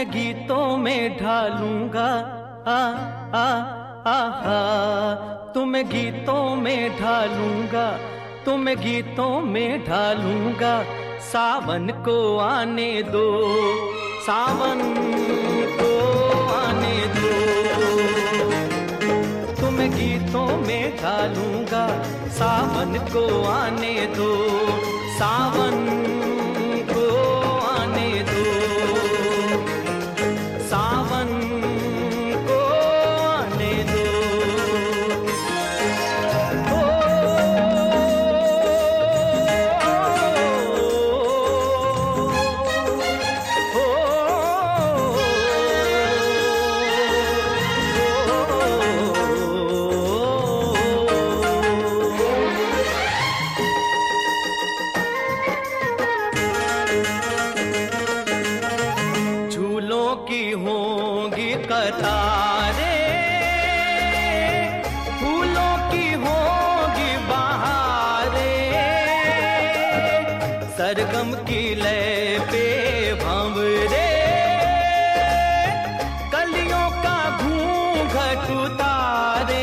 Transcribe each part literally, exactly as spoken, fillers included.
गीतों में ढालूंगा, आ आ आहा, तुम्हें गीतों में ढालूंगा, तुम्हें गीतों में ढालूंगा। सावन को आने दो, सावन को आने दो, तुम्हें गीतों में ढालूंगा। सावन को आने दो, सावन को आने दो, सावन को आने दो। ओ, ओ, ओ, झूलों की होंगी कतारें, फूलों की होंगी बहारें, सरगम की लय पे भंवरे, कलियों का घूंघट उतारे।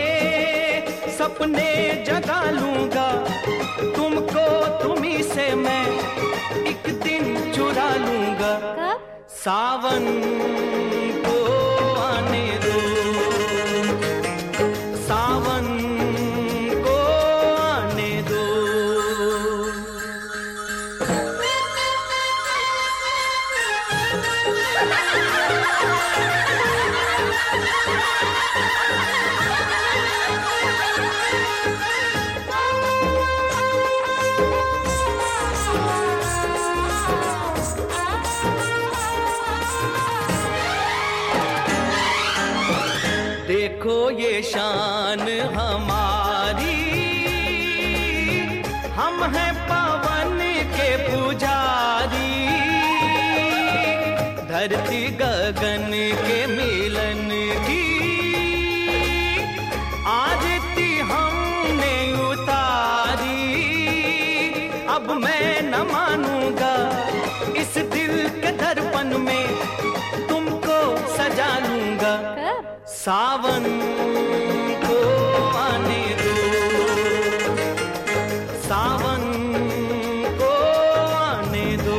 सपने जगा लूंगा तुमको, तुम्ही से मैं एक दिन चुरा लूंगा। सावन को आने दो, सावन को आने दो। देखो ये शान हमारी, हम हैं पवन के पुजारी। धरती गगन के मिलन की आरती हमने उतारी। अब मैं न मानूंगा इस दिल के दर्पण में, तुमको सजा लूंगा। सावन को आने दो, सावन को आने दो।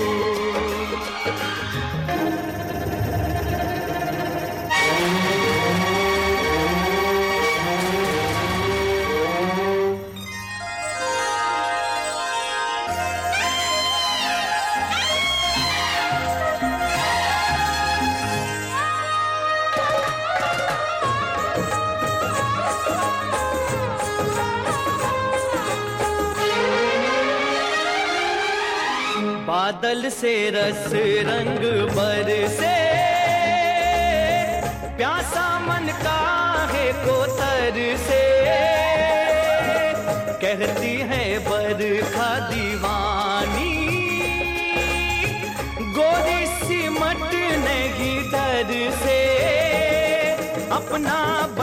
बादल से रस रंग बरसे, प्यासा मन काहे को तरसे। कहती है बरखा दीवानी, गोरी सिमट नहीं डर से। अपना